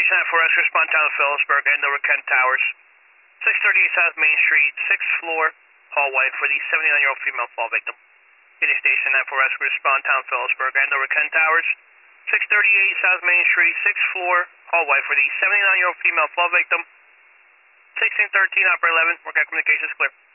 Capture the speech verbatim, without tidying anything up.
Station nine four S, respond town of Phillipsburg, Andover, Kent Towers. six thirty-eight South Main Street, sixth floor, hallway for the seventy-nine-year-old female fall victim. Phoenix Station nine four S, respond town of Phillipsburg, Andover, Kent Towers. six thirty-eight South Main Street, sixth floor, hallway for the seventy-nine-year-old female fall victim. sixteen thirteen, operator eleven, work out communications clear.